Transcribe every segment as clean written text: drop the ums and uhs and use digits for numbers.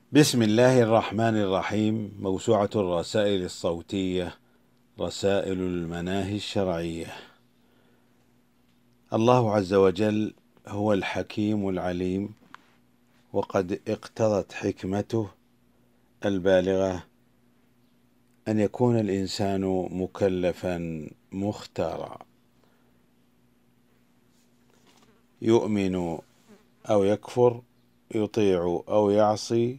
بسم الله الرحمن الرحيم. موسوعة الرسائل الصوتية، رسائل المناهي الشرعية. الله عز وجل هو الحكيم العليم، وقد اقتضت حكمته البالغة أن يكون الإنسان مكلفا مختارا، يؤمن أو يكفر، يطيع أو يعصي،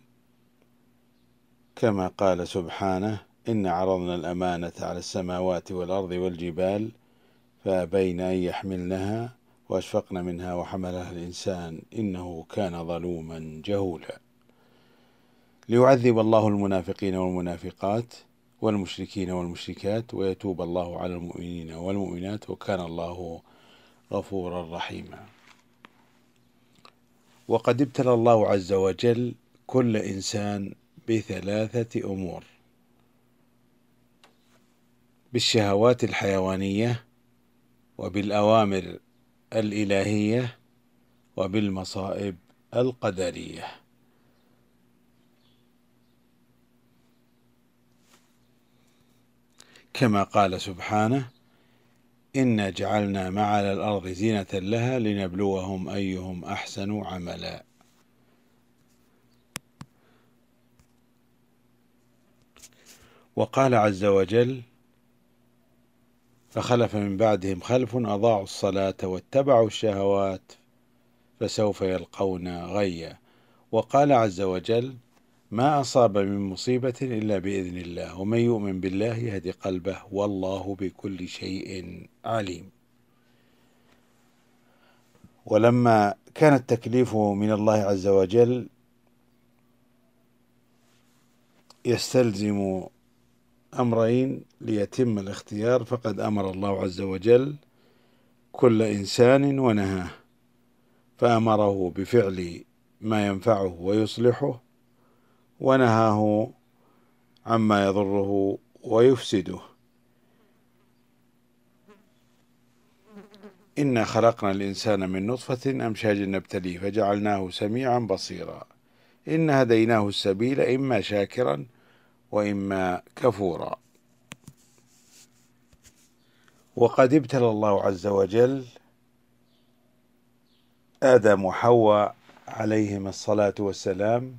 كما قال سبحانه: إن عرضنا الأمانة على السماوات والأرض والجبال فأبين أن يحملنها وأشفقن منها وحملها الإنسان إنه كان ظلوما جهولا. ليعذب الله المنافقين والمنافقات والمشركين والمشركات ويتوب الله على المؤمنين والمؤمنات وكان الله غفورا رحيما. وقد ابتلى الله عز وجل كل إنسان بثلاثة أمور: بالشهوات الحيوانية، وبالأوامر الإلهية، وبالمصائب القدرية. كما قال سبحانه: إنا جعلنا ما على الأرض زينة لها لنبلوهم أيهم أحسن عملا. وقال عز وجل: فخلف من بعدهم خلف أضاعوا الصلاة واتبعوا الشهوات فسوف يلقون غيا. وقال عز وجل: ما أصاب من مصيبة إلا بإذن الله ومن يؤمن بالله يهد قلبه والله بكل شيء عليم. ولما كان التكليف من الله عز وجل يستلزم أمرين ليتم الاختيار، فقد أمر الله عز وجل كل إنسان ونهاه، فأمره بفعل ما ينفعه ويصلحه، ونهاه عما يضره ويفسده. إنا خلقنا الإنسان من نطفة أمشاج نبتليه فجعلناه سميعا بصيرا. إن هديناه السبيل إما شاكرا وإما كفورا. وقد ابتلى الله عز وجل آدم وحواء عليهما الصلاة والسلام،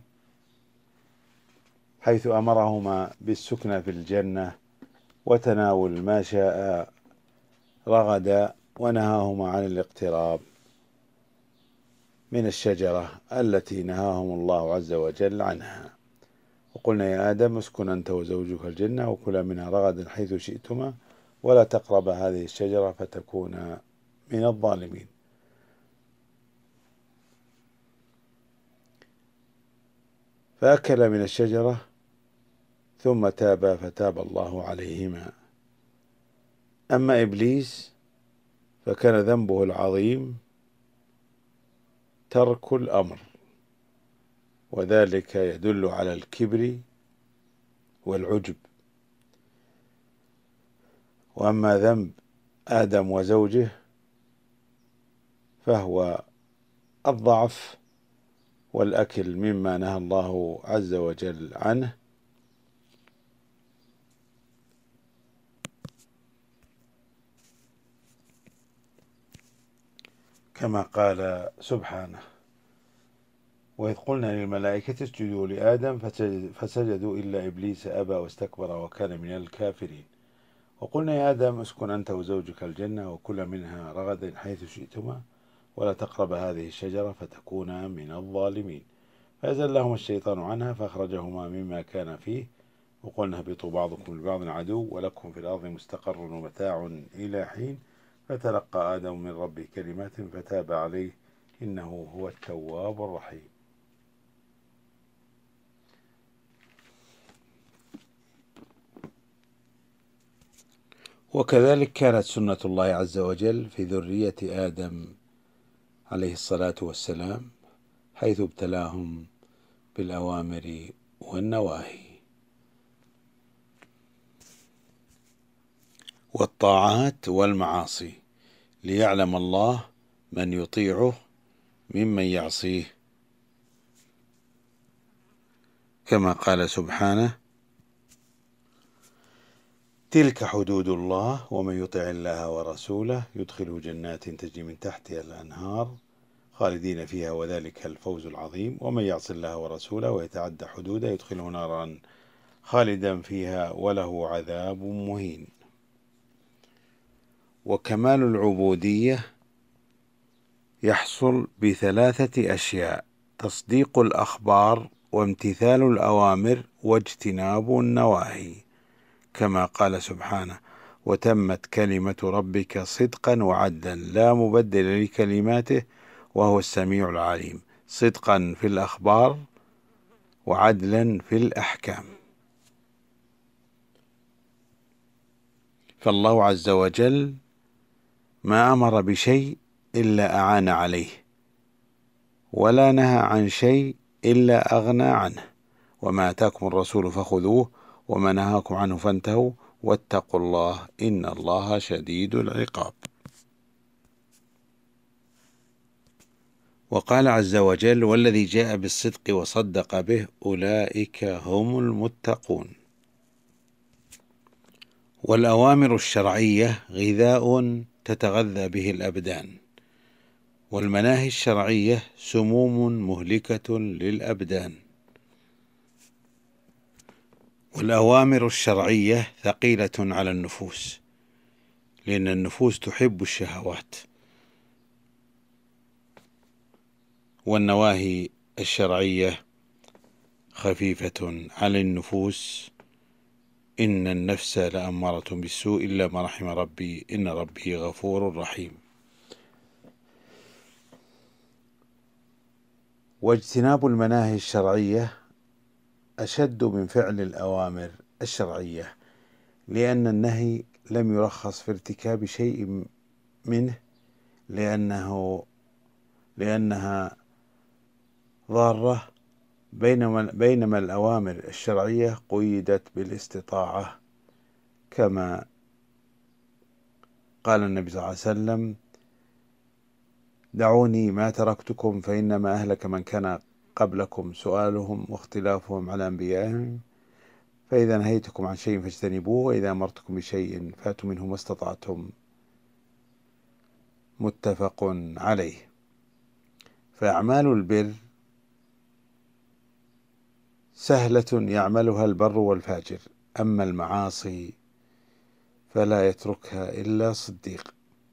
حيث أمرهما بالسكنى في الجنة وتناول ما شاء رغدا، ونهاهما عن الاقتراب من الشجرة التي نهاهم الله عز وجل عنها. وقلنا: يا آدم اسكن أنت وزوجك الجنة وكلا منها رغدا حيث شئتما ولا تقربا هذه الشجرة فتكونا من الظالمين. فأكل من الشجرة ثم تابا فتاب الله عليهما. أما إبليس فكان ذنبه العظيم ترك الأمر، وذلك يدل على الكبر والعجب. وأما ذنب آدم وزوجه فهو الضعف والأكل مما نهى الله عز وجل عنه، كما قال سبحانه: وإذ قلنا للملائكة اسجدوا لآدم فسجدوا إلا إبليس أبى واستكبر وكان من الكافرين. وقلنا: يا آدم اسكن أنت وزوجك الجنة وكلا منها رغدا حيث شئتما ولا تقرب هذه الشجرة فتكونا من الظالمين. فأزلهما الشيطان عنها فأخرجهما مما كان فيه. وقلنا: اهبطوا بعضكم لبعض عدو ولكم في الأرض مستقر ومتاع إلى حين. فتلقى آدم من ربه كلمات فتاب عليه إنه هو التواب الرحيم. وكذلك كانت سنة الله عز وجل في ذرية آدم عليه الصلاة والسلام، حيث ابتلاهم بالأوامر والنواهي والطاعات والمعاصي، ليعلم الله من يطيعه ممن يعصيه. كما قال سبحانه: تلك حدود الله ومن يطع الله ورسوله يدخله جنات تجري من تحتها الأنهار خالدين فيها وذلك الفوز العظيم، ومن يعص الله ورسوله ويتعدى حدوده يدخله نارا خالدا فيها وله عذاب مهين. وكمال العبودية يحصل بثلاثة أشياء: تصديق الأخبار وامتثال الأوامر واجتناب النواهي، كما قال سبحانه: وتمت كلمة ربك صدقا وعدلا لا مبدل لكلماته وهو السميع العليم، صدقا في الأخبار وعدلا في الأحكام. فالله عز وجل ما أمر بشيء إلا أعان عليه، ولا نهى عن شيء إلا أغنى عنه، وما آتاكم الرسول فخذوه وما نهاكم عنه فانتهوا واتقوا الله إن الله شديد العقاب. وقال عز وجل: والذي جاء بالصدق وصدق به أولئك هم المتقون. والأوامر الشرعية غذاء تتغذى به الأبدان، والمناهي الشرعية سموم مهلكة للأبدان. والأوامر الشرعية ثقيلة على النفوس، لأن النفوس تحب الشهوات، والنواهي الشرعية خفيفة على النفوس، إن النفس لأمارة بالسوء إلا ما رحم ربي إن ربي غفور رحيم. واجتناب المناهي الشرعية أشد من فعل الأوامر الشرعية، لأن النهي لم يرخص في ارتكاب شيء منه لأنها ضارة، بينما الأوامر الشرعية قيدت بالاستطاعة، كما قال النبي صلى الله عليه وسلم: دعوني ما تركتكم فإنما أهلك من كان قبلكم سؤالهم واختلافهم على أنبيائهم، فإذا نهيتكم عن شيء فاجتنبوه وإذا أمرتكم بشيء فأتوا منه ما استطعتم. متفق عليه. فأعمال البر سهلة يعملها البر والفاجر، أما المعاصي فلا يتركها إلا صديق.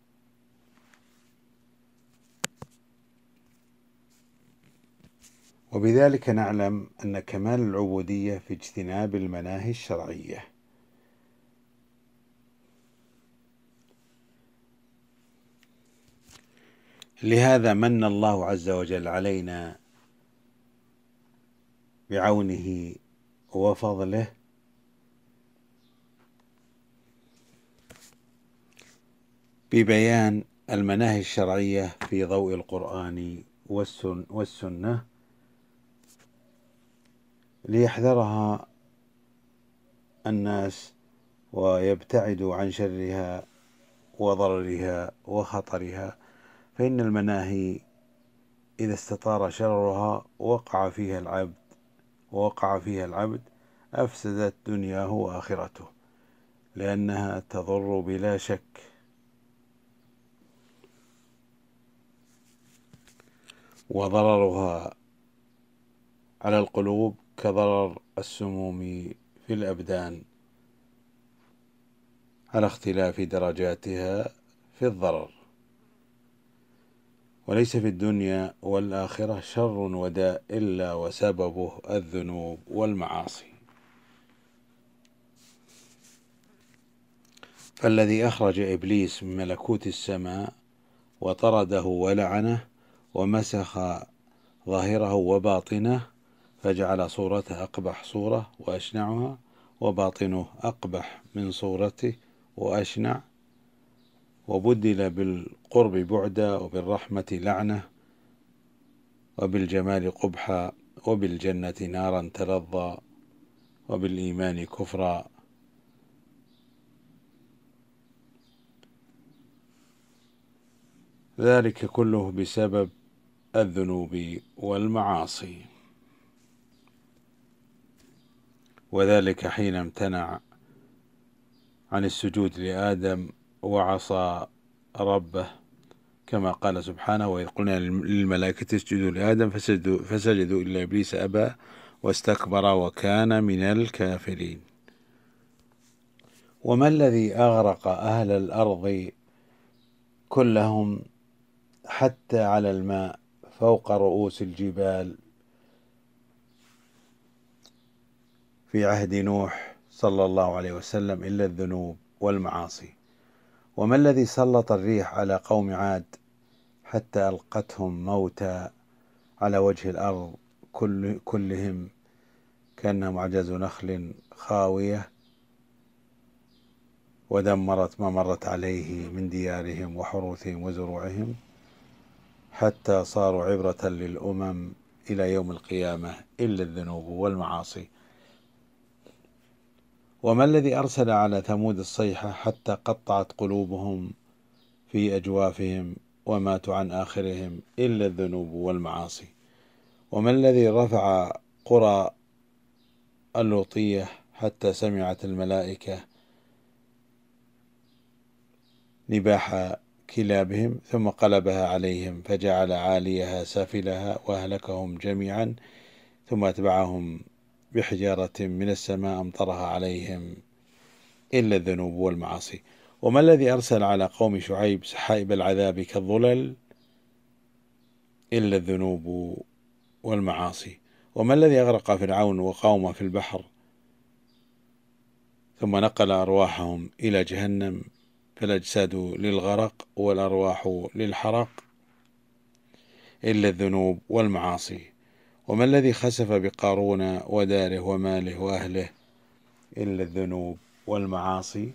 وبذلك نعلم أن كمال العبودية في اجتناب المناهي الشرعية. لهذا من الله عز وجل علينا بعونه وفضله ببيان المناهي الشرعية في ضوء القرآن والسنة، ليحذرها الناس ويبتعدوا عن شرها وضررها وخطرها، فإن المناهي إذا استطار شررها ووقع فيها العبد أفسدت دنياه وآخرته، لأنها تضر بلا شك. وضررها على القلوب كضرر السموم في الأبدان، على اختلاف درجاتها في الضرر. وليس في الدنيا والآخرة شر وداء إلا وسببه الذنوب والمعاصي. فالذي أخرج إبليس من ملكوت السماء وطرده ولعنه ومسخ ظاهره وباطنه، فجعل صورته أقبح صورة وأشنعها، وباطنه أقبح من صورته وأشنع، وبدل بالقرب بعدا وبالرحمة لعنة وبالجمال قبحا وبالجنة نارا تلظى وبالإيمان كفرا. ذلك كله بسبب الذنوب والمعاصي. وذلك حين امتنع عن السجود لآدم وعصى ربه، كما قال سبحانه: وإذ قلنا للملائكة اسجدوا لآدم فسجدوا إلا إبليس أبى واستكبر وكان من الكافرين. وما الذي أغرق أهل الأرض كلهم حتى على الماء فوق رؤوس الجبال في عهد نوح صلى الله عليه وسلم إلا الذنوب والمعاصي؟ وما الذي سلط الريح على قوم عاد حتى ألقتهم موتى على وجه الأرض كلهم كأنهم أعجاز نخل خاوية، ودمرت ما مرت عليه من ديارهم وحروثهم وزروعهم، حتى صاروا عبرة للأمم إلى يوم القيامة إلا الذنوب والمعاصي. وما الذي أرسل على ثمود الصيحة حتى قطعت قلوبهم في أجوافهم وماتوا عن آخرهم إلا الذنوب والمعاصي. وما الذي رفع قرى اللوطية حتى سمعت الملائكة نباح كلابهم ثم قلبها عليهم فجعل عاليها سافلها وأهلكهم جميعا ثم أتبعهم بحجارة من السماء أمطرها عليهم إلا الذنوب والمعاصي. وما الذي أرسل على قوم شعيب سحائب العذاب كالظلل إلا الذنوب والمعاصي. وما الذي أغرق فرعون وقومه في البحر ثم نقل أرواحهم إلى جهنم فالأجساد للغرق والأرواح للحرق إلا الذنوب والمعاصي. وما الذي خسف بقارون وداره وماله وأهله إلا الذنوب والمعاصي.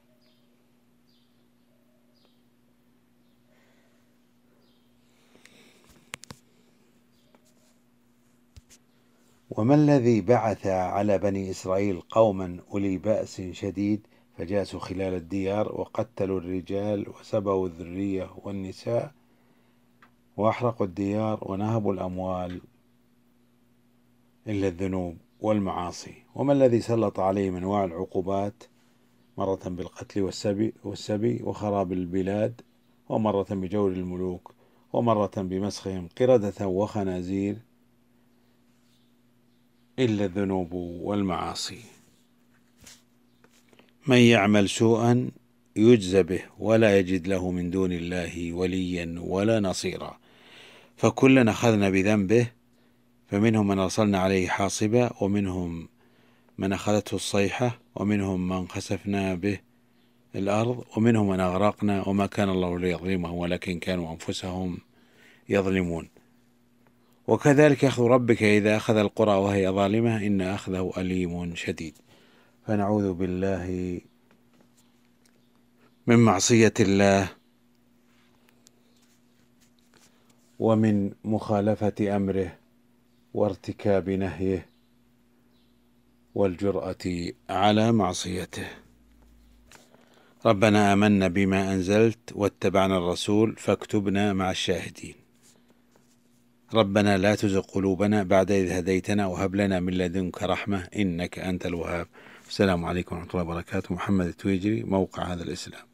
وما الذي بعث على بني إسرائيل قوما أولي بأس شديد فجاسوا خلال الديار وقتلوا الرجال وسبوا الذرية والنساء وأحرقوا الديار ونهبوا الأموال إلا الذنوب والمعاصي. وما الذي سلط عليهم أنواع العقوبات مرة بالقتل والسبي وخراب البلاد ومرة بجور الملوك ومرة بمسخهم قردة وخنازير إلا الذنوب والمعاصي. من يعمل سوءا يجز به ولا يجد له من دون الله وليا ولا نصيرا. فكلنا أخذنا بذنبه فمنهم من أرسلنا عليه حاصبا ومنهم من أخذته الصيحة ومنهم من خسفنا به الأرض ومنهم من أغرقنا وما كان الله ليظلمهم ولكن كانوا أنفسهم يظلمون. وكذلك أخذ ربك إذا أخذ القرى وهي ظالمة إن أخذه أليم شديد. فنعوذ بالله من معصية الله ومن مخالفة أمره وارتكاب نهيه والجرأة على معصيته. ربنا آمنا بما أنزلت واتبعنا الرسول فاكتبنا مع الشاهدين. ربنا لا تزغ قلوبنا بعد إذ هديتنا وهب لنا من لدنك رحمة إنك أنت الوهاب. السلام عليكم ورحمة الله وبركاته. محمد التويجري، موقع هذا الإسلام.